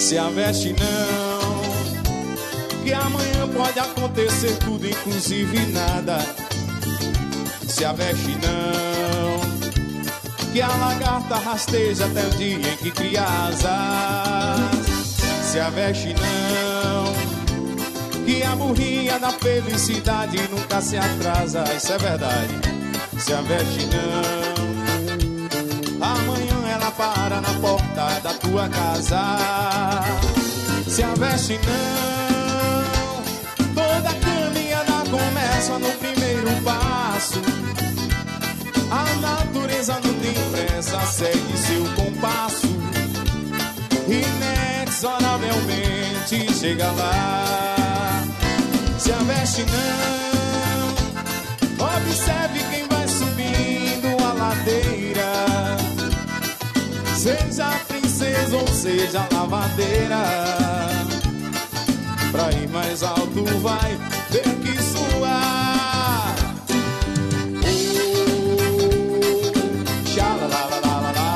Se aveste não, que amanhã pode acontecer tudo, inclusive nada. Se aveste não, que a lagarta rasteja até o dia em que cria asas. Se aveste não, que a burrinha da felicidade nunca se atrasa. Isso é verdade. Se aveste não, amanhã ela para na porta da tua casa. Se aveste não, toda caminhada começa no primeiro passo. A natureza não tem pressa, segue seu compasso. Inexoravelmente chega lá. Se aveste não, observe quem vai subindo a ladeira. Seja princesa ou seja lavadeira, pra ir mais alto vai ter que suar. Xalalalalala,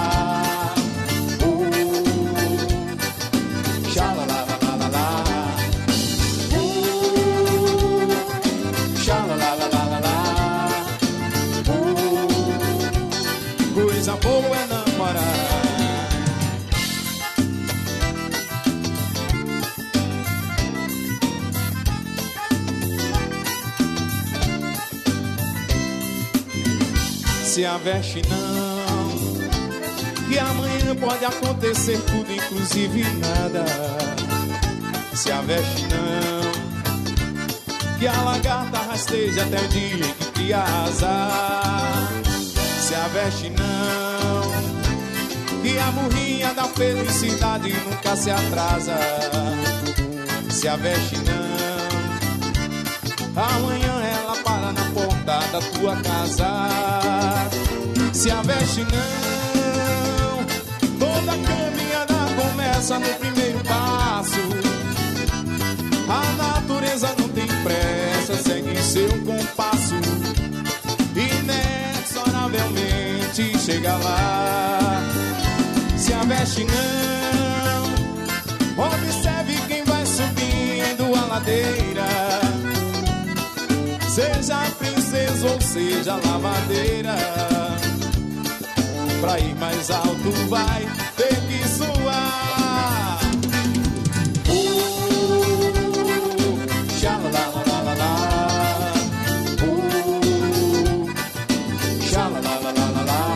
xalalalalala, xalalalalala. Coisa boa é namorar. Se aveste não, que amanhã pode acontecer tudo, inclusive nada. Se aveste não, que a lagarta rasteja até o dia em que cria asas. Se aveste não, que a burrinha da felicidade nunca se atrasa. Se aveste não, amanhã ela para na porta da tua casa. Se aveste não, toda caminhada começa no primeiro passo. A natureza não tem pressa, segue seu compasso. Inexoravelmente chega lá. Se aveste não, observe quem vai subindo a ladeira. Seja princesa ou seja lavadeira, pra ir mais alto vai ter que suar. Xalalalalala, xalalalalala.